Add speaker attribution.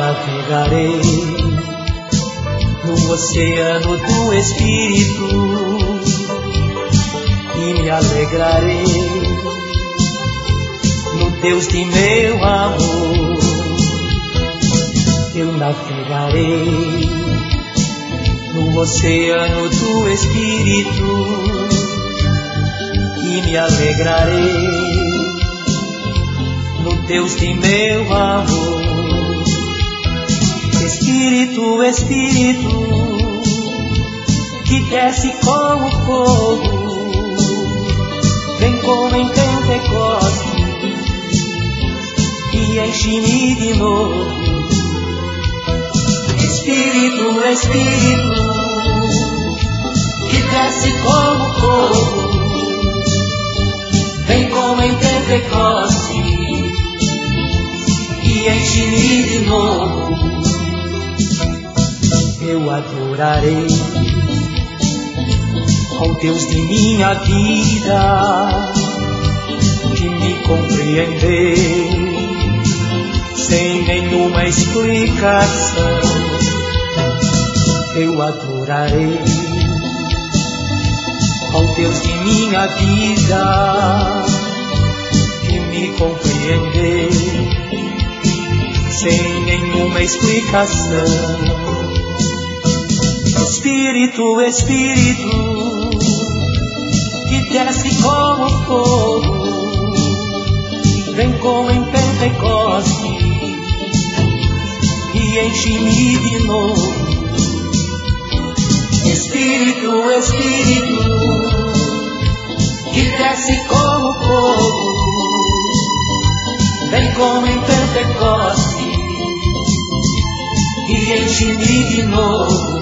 Speaker 1: navegarei no oceano do Espírito e me alegrarei no Deus de meu amor. Eu navegarei no oceano do Espírito e me alegrarei no Deus de meu amor. Espírito, Espírito, que desce como fogo, vem como em Pentecostes e enche-me de novo. Espírito, Espírito, que desce como fogo, vem como em Pentecostes e enche-me de novo. Eu adorarei ao Deus de minha vida, que me compreendeu sem nenhuma explicação. Eu adorarei ao Deus de minha vida, que me compreendeu sem nenhuma explicação. Espírito, Espírito, que desce como fogo, vem como em Pentecostes e enche-me de novo. Espírito, Espírito, que desce como fogo, vem como em Pentecostes e enche-me de novo.